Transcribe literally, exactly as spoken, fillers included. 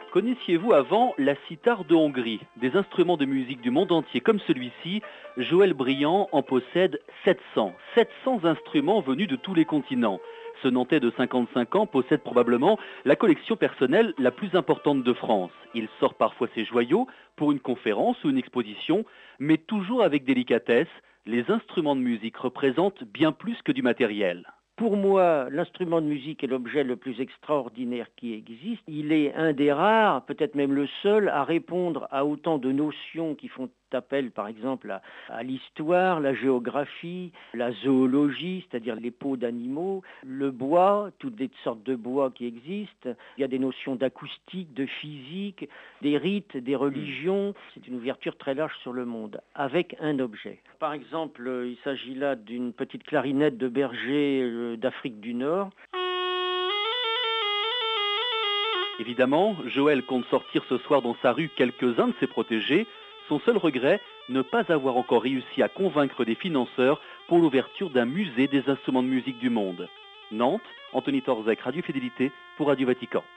Connaissiez-vous avant la cithare de Hongrie? Des instruments de musique du monde entier comme celui-ci, Joël Briand en possède sept cents. sept cents instruments venus de tous les continents. Ce Nantais de cinquante-cinq ans possède probablement la collection personnelle la plus importante de France. Il sort parfois ses joyaux pour une conférence ou une exposition, mais toujours avec délicatesse. Les instruments de musique représentent bien plus que du matériel. Pour moi, l'instrument de musique est l'objet le plus extraordinaire qui existe. Il est un des rares, peut-être même le seul, à répondre à autant de notions qui font appel, par exemple, à, à l'histoire, la géographie, la zoologie, c'est-à-dire les peaux d'animaux, le bois, toutes les sortes de bois qui existent. Il y a des notions d'acoustique, de physique, des rites, des religions. C'est une ouverture très large sur le monde, avec un objet. Par exemple, il s'agit là d'une petite clarinette de berger d'Afrique du Nord. Évidemment, Joël compte sortir ce soir dans sa rue quelques-uns de ses protégés. Son seul regret, ne pas avoir encore réussi à convaincre des financeurs pour l'ouverture d'un musée des instruments de musique du monde. Nantes, Anthony Torzek, Radio Fidélité pour Radio Vatican.